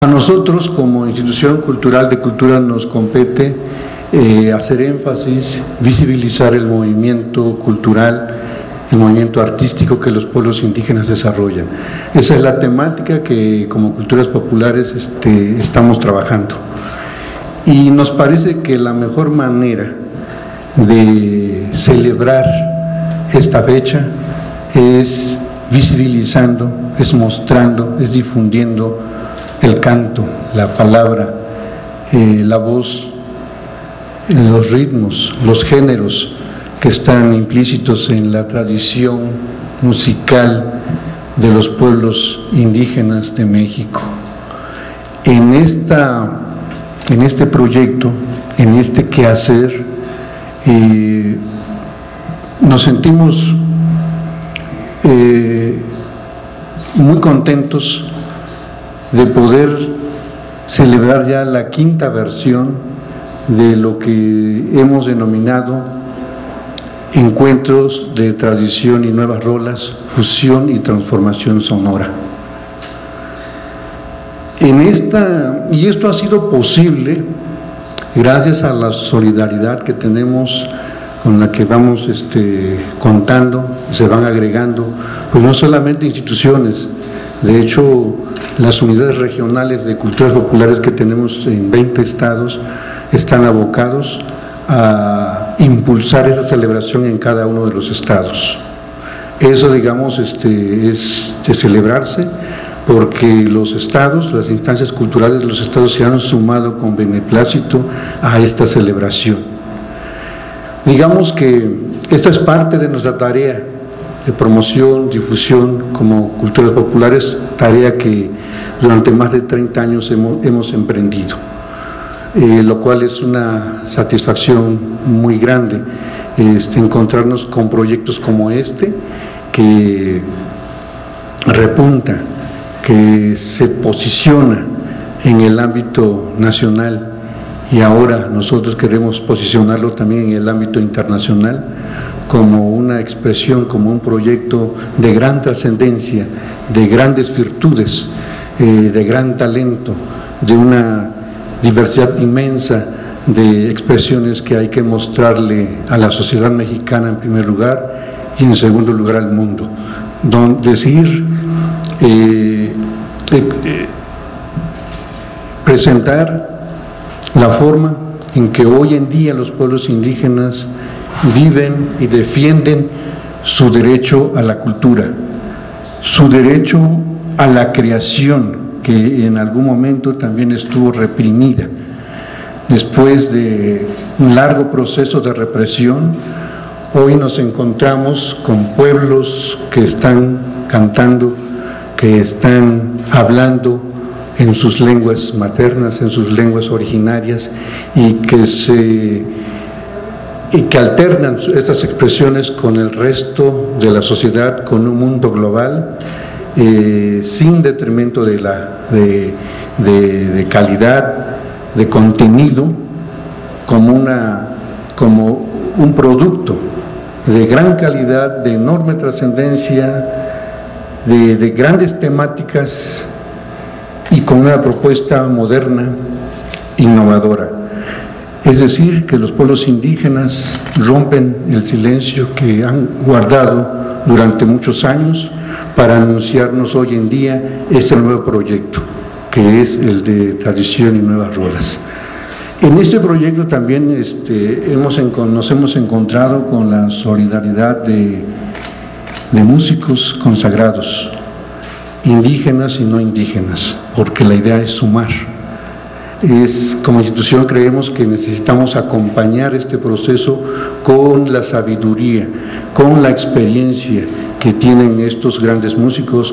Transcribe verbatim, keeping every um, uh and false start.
A nosotros, como institución cultural de cultura, nos compete eh, hacer énfasis, visibilizar el movimiento cultural, el movimiento artístico que los pueblos indígenas desarrollan. Esa es la temática que como culturas populares este, estamos trabajando. Y nos parece que la mejor manera de celebrar esta fecha es visibilizando, es mostrando, es difundiendo el canto, la palabra, eh, la voz, los ritmos, los géneros que están implícitos en la tradición musical de los pueblos indígenas de México. En, esta, en este proyecto, en este quehacer, eh, nos sentimos eh, muy contentos de poder celebrar ya la quinta versión de lo que hemos denominado Encuentros de Tradición y Nuevas Rolas, Fusión y Transformación Sonora. En esta, y esto ha sido posible gracias a la solidaridad que tenemos, con la que vamos este, contando, se van agregando, pues no solamente instituciones, de hecho las unidades regionales de culturas populares que tenemos en veinte estados están abocados a impulsar esa celebración en cada uno de los estados. Eso, digamos, este, es de celebrarse, porque los estados, las instancias culturales de los estados se han sumado con beneplácito a esta celebración. Digamos que esta es parte de nuestra tarea de promoción, difusión como culturas populares, tarea que durante más de treinta años hemos, hemos emprendido, eh, lo cual es una satisfacción muy grande, este, encontrarnos con proyectos como este, que repunta, que se posiciona en el ámbito nacional, y ahora nosotros queremos posicionarlo también en el ámbito internacional como una expresión, como un proyecto de gran trascendencia, de grandes virtudes, eh, de gran talento, de una diversidad inmensa de expresiones que hay que mostrarle a la sociedad mexicana en primer lugar y en segundo lugar al mundo. Don, decir, eh, eh, eh, presentar la forma en que hoy en día los pueblos indígenas viven y defienden su derecho a la cultura, su derecho a la creación, que en algún momento también estuvo reprimida. Después de un largo proceso de represión, hoy nos encontramos con pueblos que están cantando, que están hablando en sus lenguas maternas, en sus lenguas originarias, y que se y que alternan estas expresiones con el resto de la sociedad, con un mundo global, eh, sin detrimento de, la, de, de, de calidad, de contenido, como, una, como un producto de gran calidad, de enorme trascendencia, de, de grandes temáticas y con una propuesta moderna, innovadora. Es decir, que los pueblos indígenas rompen el silencio que han guardado durante muchos años para anunciarnos hoy en día este nuevo proyecto, que es el de Tradición y Nuevas Rolas. En este proyecto también este, hemos, nos hemos encontrado con la solidaridad de, de músicos consagrados, indígenas y no indígenas, porque la idea es sumar. Es, como institución creemos que necesitamos acompañar este proceso con la sabiduría, con la experiencia que tienen estos grandes músicos